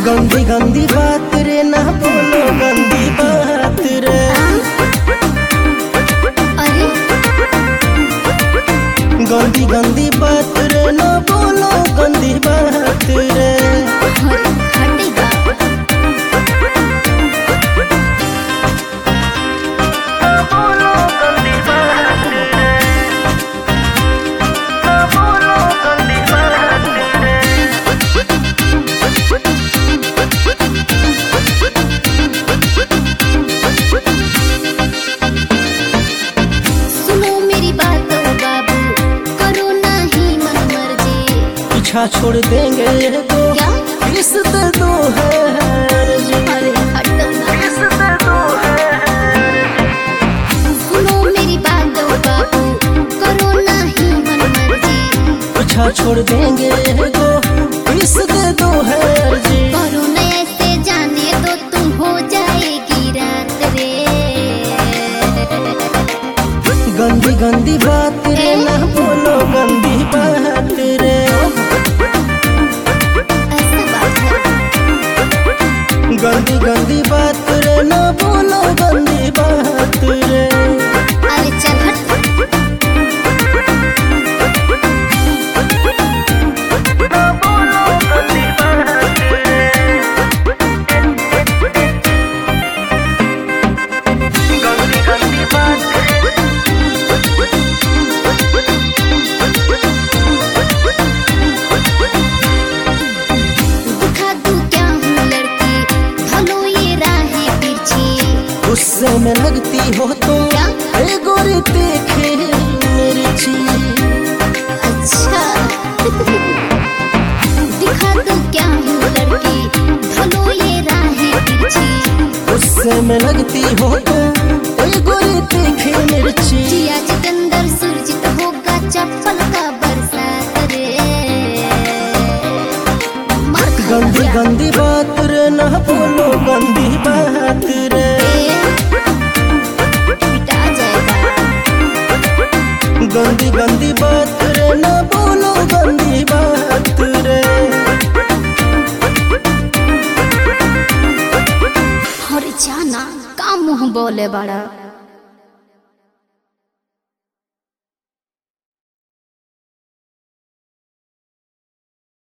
गंदी गंदी बात रे ना बोलो गंदी बात रे। अरे गंदी गंदी बात रे ना बोलो गंदी बात रे। हटेगा पीछा छोड़ देंगे तो रिश्ते दो है सुनो मेरी बात बाबू करो नहीं मन मर्जी। पीछा छोड़ देंगे तो रिश्ते दो है जी। करो न ऐसे जाने दो तुम हो जाएगी रात रे। गंदी गंदी बात रे ना बोलो गंदी बात रे। गंदी गंदी बात रे ना बोलो गंदी बात रे। अरे चल हट। गुस्से में लगती हो तुम ए गोरी देखे मेरी चीज। अच्छा दिखा दो क्या हूँ लड़की भलो ये राहें तिरछी। गुस्से में लगती हो तुम ए गोरी देखे मेरी चीज। जिया जितेंद्र सुरजित होगा चप्पल का बरसात रे। गंदी गंदी बात रे ना बोलो गंदी बात रे। गंदी गंदी बात रे ना बोलो गंदी बात रे। अरे जाना का मुँह बोले बड़ा।